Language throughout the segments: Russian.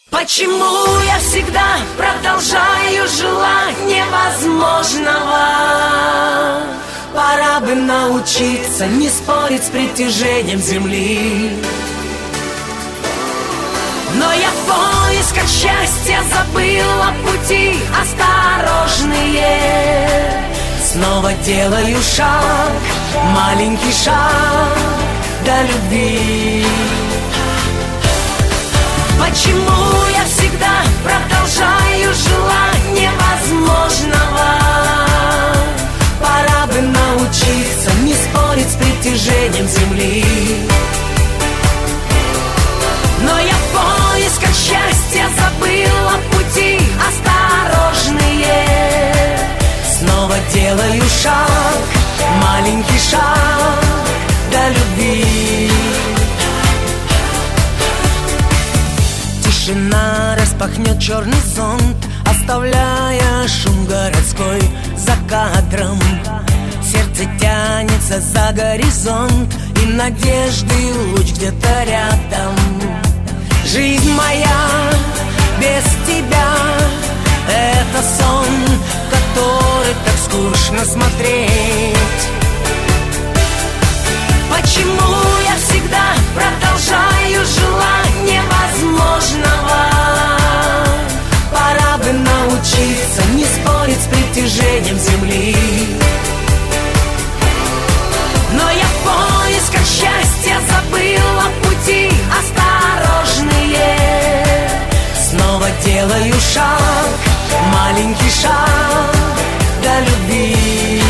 Почему я всегда продолжаю желать невозможного? Пора бы научиться не спорить с притяжением земли. Но я в поисках счастья забыла пути осторожные. Снова делаю шаг, маленький шаг до любви. Почему я всегда продолжаю желать невозможного? Пора бы научиться не спорить с притяжением земли. Но я в поисках счастья забыла пути осторожные. Снова делаю шаг, маленький шаг до любви. Тишина распахнет черный зонт, оставляя шум городской за кадром. Сердце тянется за горизонт, и надежды луч где-то рядом. Жизнь моя без тебя — это сон, который так скучно смотреть. Почему я всегда продолжаю желать невозможного? Пора бы научиться не спорить с притяжением земли. Но я в поисках счастья забыла пути осторожные. Снова делаю шаг, маленький шаг до любви.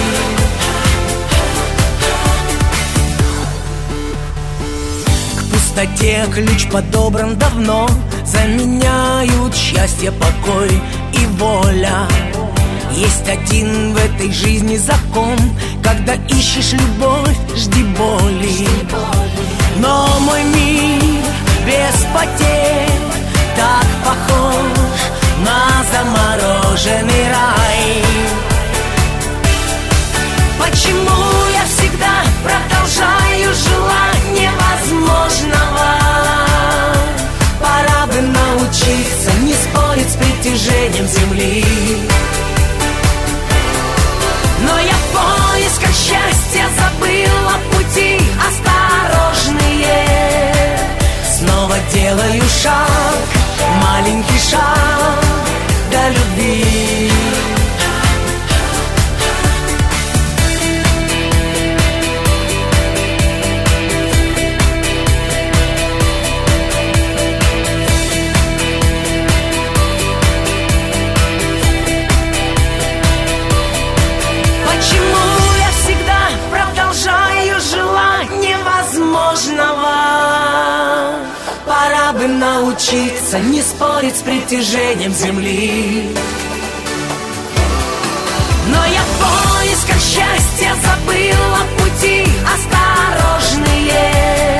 К пустоте ключ подобран давно, заменяют счастье, покой и воля. Есть один в этой жизни закон: когда ищешь любовь, жди боли. Но мой мир без потерь так похож на замороженный рай. Почему я всегда продолжаю желать невозможного? Пора бы научиться не спорить с притяжением земли. Но я в поисках счастья забыла пути осторожные. Снова делаю шаг, маленький шаг до любви. Пора бы научиться не спорить с притяжением земли. Но я в поисках счастья забыла пути осторожные.